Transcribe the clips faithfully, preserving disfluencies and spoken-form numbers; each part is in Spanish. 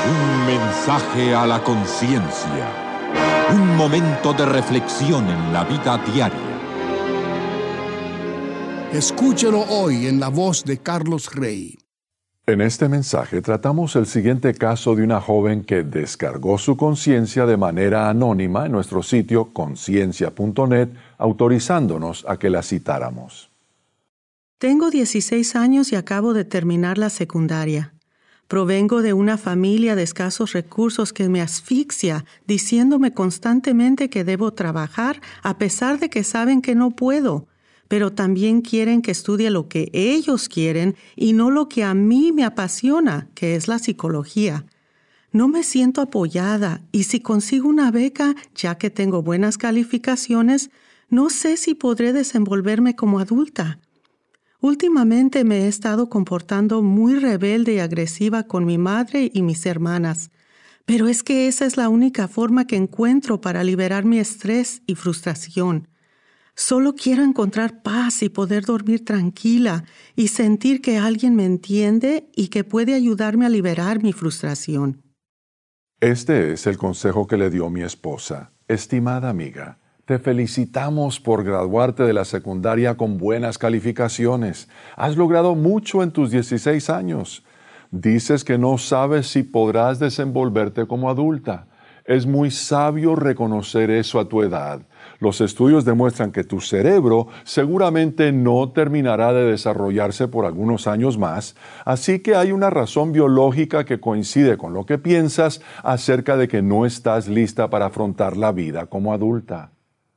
Un mensaje a la conciencia. Un momento de reflexión en la vida diaria. Escúchelo hoy en la voz de Carlos Rey. En este mensaje tratamos el siguiente caso de una joven que descargó su conciencia de manera anónima en nuestro sitio conciencia punto net, autorizándonos a que la citáramos. Tengo dieciséis años y acabo de terminar la secundaria. Provengo de una familia de escasos recursos que me asfixia, diciéndome constantemente que debo trabajar a pesar de que saben que no puedo, pero también quieren que estudie lo que ellos quieren y no lo que a mí me apasiona, que es la psicología. No me siento apoyada y si consigo una beca, ya que tengo buenas calificaciones, no sé si podré desenvolverme como adulta. Últimamente me he estado comportando muy rebelde y agresiva con mi madre y mis hermanas, pero es que esa es la única forma que encuentro para liberar mi estrés y frustración. Solo quiero encontrar paz y poder dormir tranquila y sentir que alguien me entiende y que puede ayudarme a liberar mi frustración. Este es el consejo que le dio mi esposa. Estimada amiga, te felicitamos por graduarte de la secundaria con buenas calificaciones. Has logrado mucho en tus dieciséis años. Dices que no sabes si podrás desenvolverte como adulta. Es muy sabio reconocer eso a tu edad. Los estudios demuestran que tu cerebro seguramente no terminará de desarrollarse por algunos años más, así que hay una razón biológica que coincide con lo que piensas acerca de que no estás lista para afrontar la vida como adulta.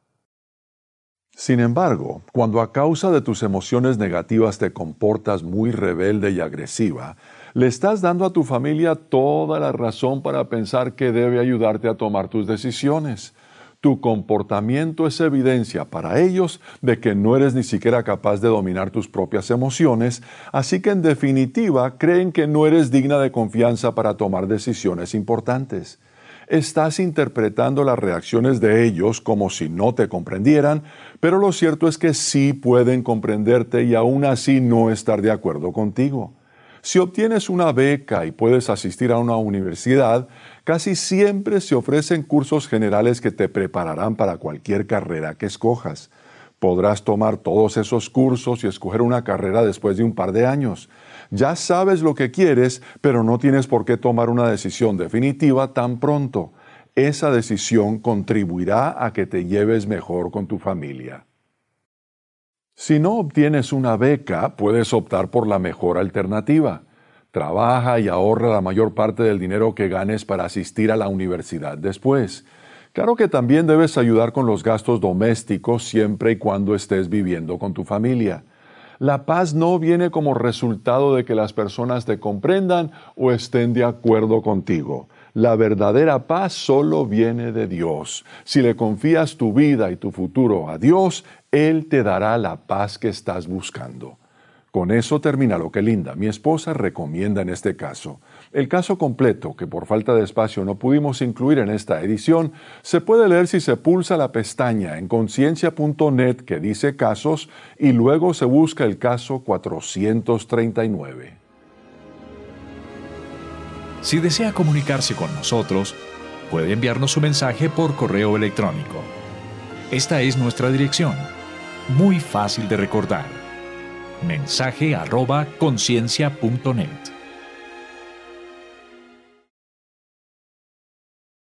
Sin embargo, cuando a causa de tus emociones negativas te comportas muy rebelde y agresiva, le estás dando a tu familia toda la razón para pensar que debe ayudarte a tomar tus decisiones. Tu comportamiento es evidencia para ellos de que no eres ni siquiera capaz de dominar tus propias emociones, así que en definitiva creen que no eres digna de confianza para tomar decisiones importantes. Estás interpretando las reacciones de ellos como si no te comprendieran, pero lo cierto es que sí pueden comprenderte y aún así no estar de acuerdo contigo. Si obtienes una beca y puedes asistir a una universidad, casi siempre se ofrecen cursos generales que te prepararán para cualquier carrera que escojas. Podrás tomar todos esos cursos y escoger una carrera después de un par de años. Ya sabes lo que quieres, pero no tienes por qué tomar una decisión definitiva tan pronto. Esa decisión contribuirá a que te lleves mejor con tu familia. Si no obtienes una beca, puedes optar por la mejor alternativa. Trabaja y ahorra la mayor parte del dinero que ganes para asistir a la universidad después. Claro que también debes ayudar con los gastos domésticos siempre y cuando estés viviendo con tu familia. La paz no viene como resultado de que las personas te comprendan o estén de acuerdo contigo. La verdadera paz solo viene de Dios. Si le confías tu vida y tu futuro a Dios, Él te dará la paz que estás buscando. Con eso termina lo que Linda, mi esposa, recomienda en este caso. El caso completo, que por falta de espacio no pudimos incluir en esta edición, se puede leer si se pulsa la pestaña en conciencia punto net que dice casos y luego se busca el caso cuatrocientos treinta y nueve. Si desea comunicarse con nosotros, puede enviarnos su mensaje por correo electrónico. Esta es nuestra dirección, muy fácil de recordar. mensaje arroba conciencia punto net.